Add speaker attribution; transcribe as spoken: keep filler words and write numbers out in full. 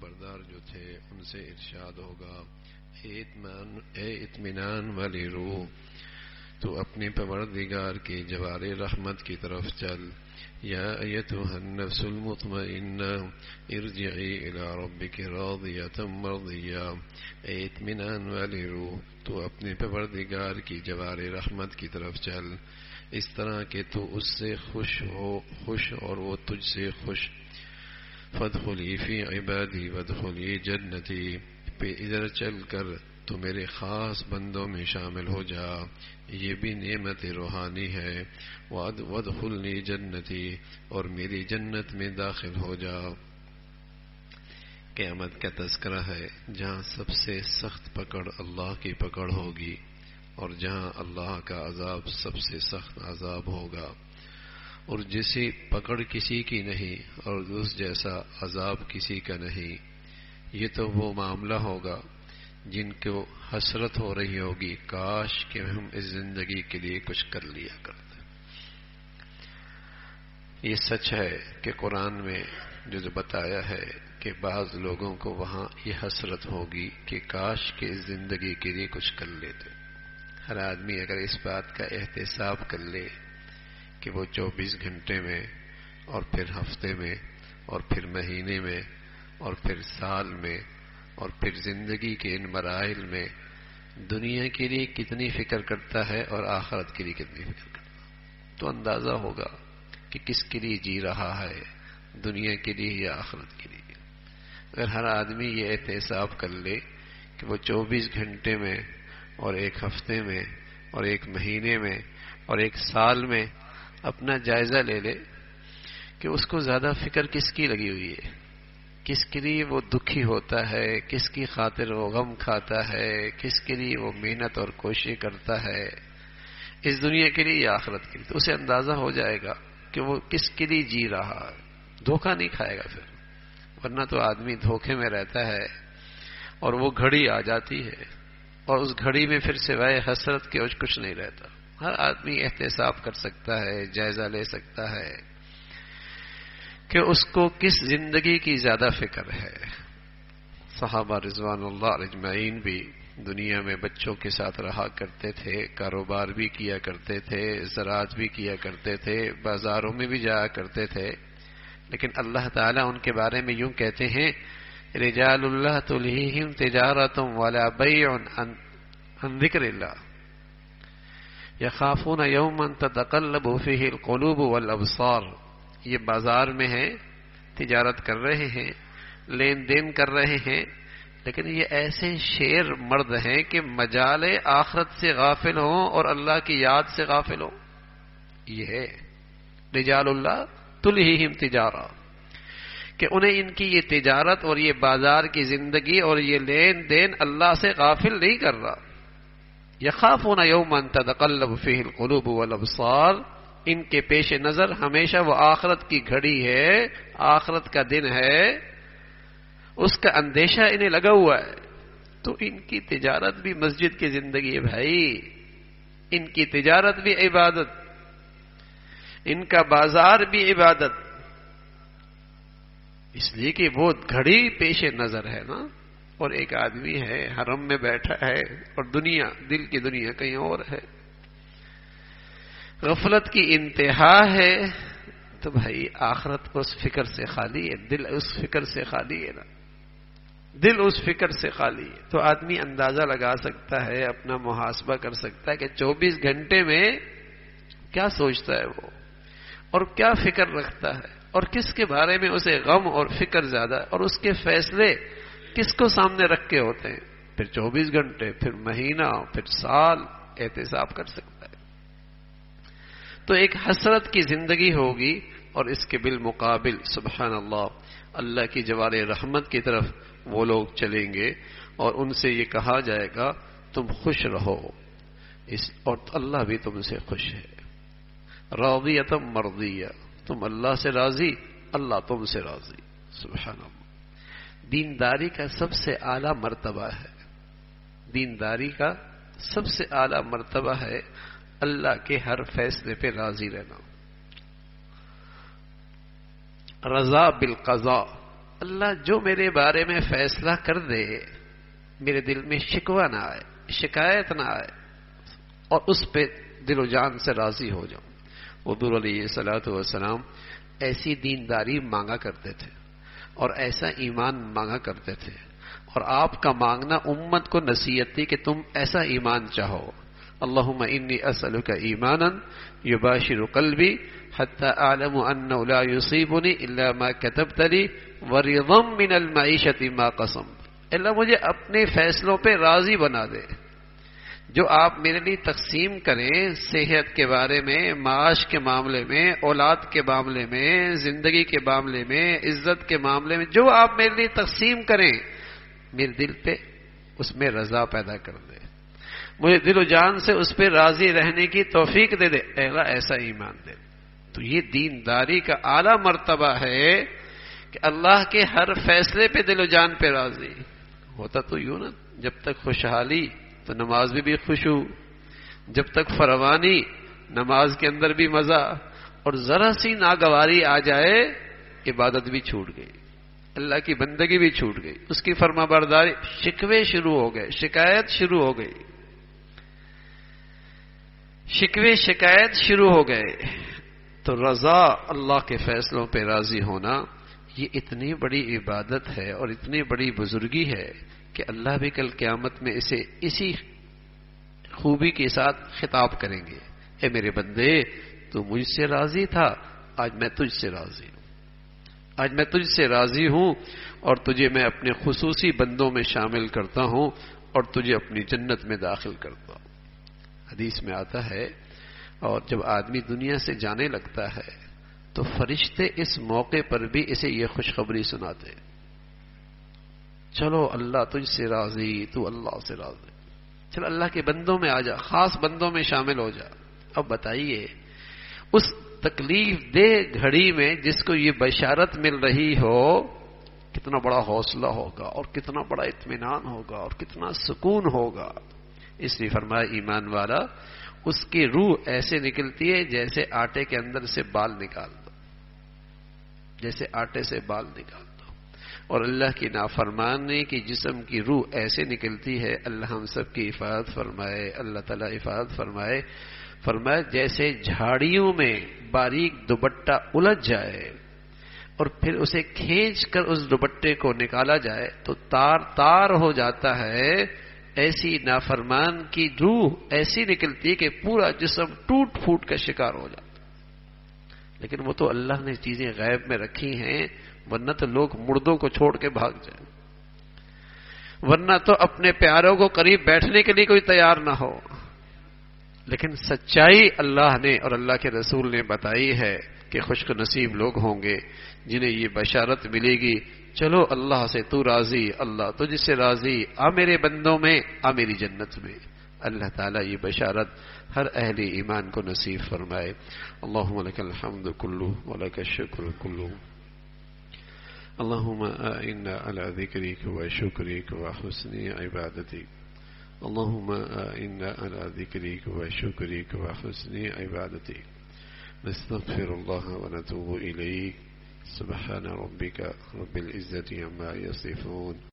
Speaker 1: بردار جو تھے ان سے ارشاد ہوگا، اے اطمینان اے اطمینان والی روح، تو اپنے پروردگار کی جوار رحمت کی طرف چل۔ یا ایتھا النفس المطمئنہ ارجعی الی ربک راضیۃ مرضیہ، اے اطمینان والی روح، تو اپنے پروردگار کی جوار رحمت کی طرف چل، اس طرح کہ تو اس سے خوش ہو خوش اور وہ تجھ سے خوش۔ فادخلی فی عبادی وادخلی جنتی، پہ ادھر چل کر تو میرے خاص بندوں میں شامل ہو جا، یہ بھی نعمت روحانی ہے۔ وادخلنی جنتی، اور میری جنت میں داخل ہو جا۔ قیامت کا تذکرہ ہے جہاں سب سے سخت پکڑ اللہ کی پکڑ ہوگی، اور جہاں اللہ کا عذاب سب سے سخت عذاب ہوگا، اور جیسی پکڑ کسی کی نہیں اور اس جیسا عذاب کسی کا نہیں۔ یہ تو وہ معاملہ ہوگا جن کو حسرت ہو رہی ہوگی، کاش کہ ہم اس زندگی کے لیے کچھ کر لیا کرتے۔ یہ سچ ہے کہ قرآن میں جو جو بتایا ہے کہ بعض لوگوں کو وہاں یہ حسرت ہوگی کہ کاش کہ اس زندگی کے لیے کچھ کر لیتے۔ ہر آدمی اگر اس بات کا احتساب کر لے کہ وہ چوبیس گھنٹے میں اور پھر ہفتے میں اور پھر مہینے میں اور پھر سال میں اور پھر زندگی کے ان مراحل میں دنیا کے لیے کتنی فکر کرتا ہے اور آخرت کے لیے کتنی فکر کرتا ہے، تو اندازہ ہوگا کہ کس کے لیے جی رہا ہے، دنیا کے لیے یا آخرت کے لیے۔ اگر ہر آدمی یہ احتساب کر لے کہ وہ چوبیس گھنٹے میں اور ایک ہفتے میں اور ایک مہینے میں اور ایک سال میں اپنا جائزہ لے لے کہ اس کو زیادہ فکر کس کی لگی ہوئی ہے، کس کے لیے وہ دکھی ہوتا ہے، کس کی خاطر وہ غم کھاتا ہے، کس کے لیے وہ محنت اور کوشش کرتا ہے، اس دنیا کے لیے یا آخرت کے لیے، تو اسے اندازہ ہو جائے گا کہ وہ کس کے لیے جی رہا ہے۔ دھوکہ نہیں کھائے گا پھر، ورنہ تو آدمی دھوکے میں رہتا ہے اور وہ گھڑی آ جاتی ہے اور اس گھڑی میں پھر سوائے حسرت کے کچھ نہیں رہتا۔ ہر آدمی احتساب کر سکتا ہے، جائزہ لے سکتا ہے کہ اس کو کس زندگی کی زیادہ فکر ہے۔ صحابہ رضوان اللہ اجمعین بھی دنیا میں بچوں کے ساتھ رہا کرتے تھے، کاروبار بھی کیا کرتے تھے، زراعت بھی کیا کرتے تھے، بازاروں میں بھی جایا کرتے تھے، لیکن اللہ تعالیٰ ان کے بارے میں یوں کہتے ہیں، رجال اللہ تلہیہم تجارۃ ولا بیع عن ذکر اللہ یخافون یوما تتقلب فیہ القلوب والابصار۔ یہ بازار میں ہیں، تجارت کر رہے ہیں، لین دین کر رہے ہیں، لیکن یہ ایسے شیر مرد ہیں کہ مجال آخرت سے غافل ہوں اور اللہ کی یاد سے غافل ہوں۔ یہ ہے رجال اللہ تلہیہم تجارہ، کہ انہیں ان کی یہ تجارت اور یہ بازار کی زندگی اور یہ لین دین اللہ سے غافل نہیں کر رہا۔ یخافون یوما تتقلب فیہ القلوب والابصار، ان کے پیش نظر ہمیشہ وہ آخرت کی گھڑی ہے، آخرت کا دن ہے، اس کا اندیشہ انہیں لگا ہوا ہے۔ تو ان کی تجارت بھی مسجد کی زندگی ہے بھائی، ان کی تجارت بھی عبادت، ان کا بازار بھی عبادت، اس لیے کہ وہ گھڑی پیش نظر ہے نا۔ اور ایک آدمی ہے حرم میں بیٹھا ہے اور دنیا، دل کی دنیا کہیں اور ہے، غفلت کی انتہا ہے، تو بھائی آخرت اس فکر سے خالی ہے، دل اس فکر سے خالی ہے نا، دل اس فکر سے خالی ہے۔ تو آدمی اندازہ لگا سکتا ہے، اپنا محاسبہ کر سکتا ہے کہ چوبیس گھنٹے میں کیا سوچتا ہے وہ، اور کیا فکر رکھتا ہے، اور کس کے بارے میں اسے غم اور فکر زیادہ ہے، اور اس کے فیصلے کس کو سامنے رکھ کے ہوتے ہیں۔ پھر چوبیس گھنٹے، پھر مہینہ، پھر سال احتساب کر سکتا ہے۔ تو ایک حسرت کی زندگی ہوگی، اور اس کے بالمقابل سبحان اللہ اللہ کی جوار رحمت کی طرف وہ لوگ چلیں گے، اور ان سے یہ کہا جائے گا تم خوش رہو، اس اور اللہ بھی تم سے خوش ہے۔ راضیۃ مرضیہ، تم اللہ سے راضی، اللہ تم سے راضی۔ سبحان اللہ، دینداری کا سب سے اعلیٰ مرتبہ ہے، دینداری کا سب سے اعلیٰ مرتبہ ہے اللہ کے ہر فیصلے پہ راضی رہنا۔ رضا بالقضاء، اللہ جو میرے بارے میں فیصلہ کر دے میرے دل میں شکوہ نہ آئے، شکایت نہ آئے، اور اس پہ دل و جان سے راضی ہو جاؤں۔ حضور علیہ الصلوۃ والسلام ایسی دینداری مانگا کرتے تھے اور ایسا ایمان مانگا کرتے تھے، اور آپ کا مانگنا امت کو نصیحت تھی کہ تم ایسا ایمان چاہو۔ اللہم انی اسألک ایمانا یباشر قلبی حتی اعلم انہ لا یصیبنی الا ما کتبت لی ورضا من المعیشۃ ما قسم۔ اللہ مجھے اپنے فیصلوں پہ راضی بنا دے، جو آپ میرے لیے تقسیم کریں صحت کے بارے میں، معاش کے معاملے میں، اولاد کے معاملے میں، زندگی کے معاملے میں، عزت کے معاملے میں، جو آپ میرے لیے تقسیم کریں میرے دل پہ اس میں رضا پیدا کر دے، مجھے دل و جان سے اس پہ راضی رہنے کی توفیق دے دے، اے اللہ ایسا ایمان دے۔ تو یہ دینداری کا اعلیٰ مرتبہ ہے کہ اللہ کے ہر فیصلے پہ دل و جان پہ راضی ہوتا۔ تو یوں نا، جب تک خوشحالی تو نماز میں بھی خوشو، جب تک فروانی نماز کے اندر بھی مزہ، اور ذرا سی ناگواری آ جائے عبادت بھی چھوٹ گئی، اللہ کی بندگی بھی چھوٹ گئی، اس کی فرما برداری، شکوے شروع ہو گئے، شکایت شروع ہو گئی، شکوے شکایت شروع ہو گئے۔ تو رضا، اللہ کے فیصلوں پہ راضی ہونا، یہ اتنی بڑی عبادت ہے اور اتنی بڑی بزرگی ہے کہ اللہ بھی کل قیامت میں اسے اسی خوبی کے ساتھ خطاب کریں گے، اے میرے بندے تو مجھ سے راضی تھا، آج میں تجھ سے راضی ہوں، آج میں تجھ سے راضی ہوں، اور تجھے میں اپنے خصوصی بندوں میں شامل کرتا ہوں اور تجھے اپنی جنت میں داخل کرتا ہوں۔ حدیث میں آتا ہے، اور جب آدمی دنیا سے جانے لگتا ہے تو فرشتے اس موقع پر بھی اسے یہ خوشخبری سناتے، چلو اللہ تجھ سے راضی، تو اللہ سے راضی، چلو اللہ کے بندوں میں آ جا، خاص بندوں میں شامل ہو جا۔ اب بتائیے اس تکلیف دہ گھڑی میں جس کو یہ بشارت مل رہی ہو کتنا بڑا حوصلہ ہوگا اور کتنا بڑا اطمینان ہوگا اور کتنا سکون ہوگا۔ اس لیے فرمایا ایمان والا اس کی روح ایسے نکلتی ہے جیسے آٹے کے اندر سے بال نکال دو، جیسے آٹے سے بال نکال دو، اور اللہ کی نافرمانی کی جسم کی روح ایسے نکلتی ہے، اللہ ہم سب کی حفاظت فرمائے، اللہ تعالیٰ حفاظت فرمائے، فرمائے جیسے جھاڑیوں میں باریک دوپٹہ الجھ جائے اور پھر اسے کھینچ کر اس دوپٹے کو نکالا جائے تو تار تار ہو جاتا ہے، ایسی نافرمان کی روح ایسی نکلتی ہے کہ پورا جسم ٹوٹ پھوٹ کا شکار ہو جاتا۔ لیکن وہ تو اللہ نے چیزیں غیب میں رکھی ہیں، ورنہ تو لوگ مردوں کو چھوڑ کے بھاگ جائیں، ورنہ تو اپنے پیاروں کو قریب بیٹھنے کے لیے کوئی تیار نہ ہو۔ لیکن سچائی اللہ نے اور اللہ کے رسول نے بتائی ہے کہ خوش نصیب لوگ ہوں گے جنہیں یہ بشارت ملے گی، چلو اللہ سے تو راضی، اللہ تجھ سے راضی، آ میرے بندوں میں، آ میری جنت میں۔ اللہ تعالیٰ یہ بشارت ہر اہل ایمان کو نصیب فرمائے۔ اللہم لک الحمد کلہ ولک الشکر کلہ، اللہم اعنا علی ذکرک و شکرک و حسن عبادتک، اللہم اعنا علی ذکرک و شکرک و حسن عبادتک، نستغفر اللہ و نتوب الیک، سبحان ربک رب العزة عما یصفون۔